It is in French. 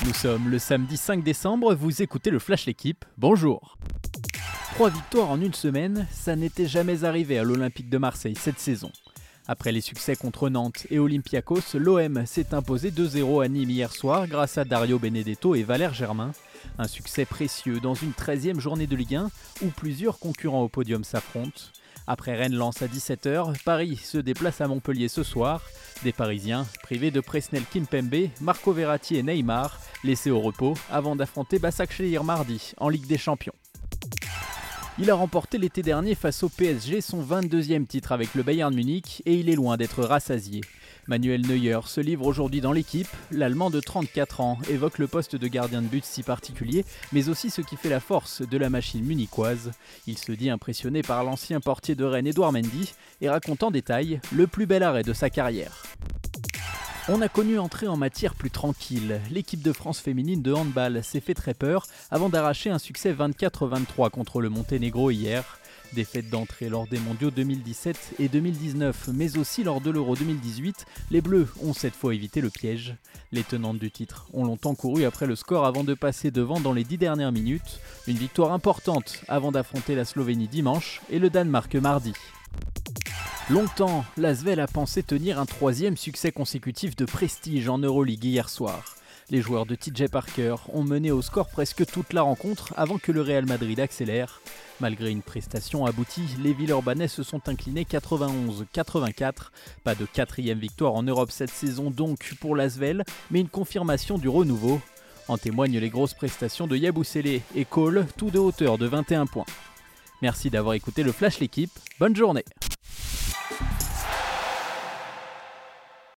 Nous sommes le samedi 5 décembre, vous écoutez le Flash L'équipe, bonjour. 3 victoires en une semaine, ça n'était jamais arrivé à l'Olympique de Marseille cette saison. Après les succès contre Nantes et Olympiakos, l'OM s'est imposé 2-0 à Nîmes hier soir grâce à Dario Benedetto et Valère Germain. Un succès précieux dans une 13e journée de Ligue 1 où plusieurs concurrents au podium s'affrontent. Après Rennes-Lens à 17h, Paris se déplace à Montpellier ce soir. Des Parisiens privés de Presnel Kimpembe, Marco Verratti et Neymar, laissés au repos avant d'affronter Başakşehir mardi en Ligue des Champions. Il a remporté l'été dernier face au PSG son 22e titre avec le Bayern Munich et il est loin d'être rassasié. Manuel Neuer se livre aujourd'hui dans l'équipe. L'Allemand de 34 ans évoque le poste de gardien de but si particulier, mais aussi ce qui fait la force de la machine munichoise. Il se dit impressionné par l'ancien portier de Rennes Edouard Mendy et raconte en détail le plus bel arrêt de sa carrière. On a connu entrée en matière plus tranquille. L'équipe de France féminine de handball s'est fait très peur avant d'arracher un succès 24-23 contre le Monténégro hier. Défaite d'entrée lors des mondiaux 2017 et 2019, mais aussi lors de l'Euro 2018, les Bleus ont cette fois évité le piège. Les tenantes du titre ont longtemps couru après le score avant de passer devant dans les 10 dernières minutes. Une victoire importante avant d'affronter la Slovénie dimanche et le Danemark mardi. Longtemps, l'Asvel a pensé tenir un 3e succès consécutif de prestige en Euroleague hier soir. Les joueurs de TJ Parker ont mené au score presque toute la rencontre avant que le Real Madrid accélère. Malgré une prestation aboutie, les Villeurbanais se sont inclinés 91-84. Pas de 4e victoire en Europe cette saison donc pour l'Asvel, mais une confirmation du renouveau. En témoignent les grosses prestations de Yabusele et Cole, tous de hauteur de 21 points. Merci d'avoir écouté le Flash L'équipe, bonne journée.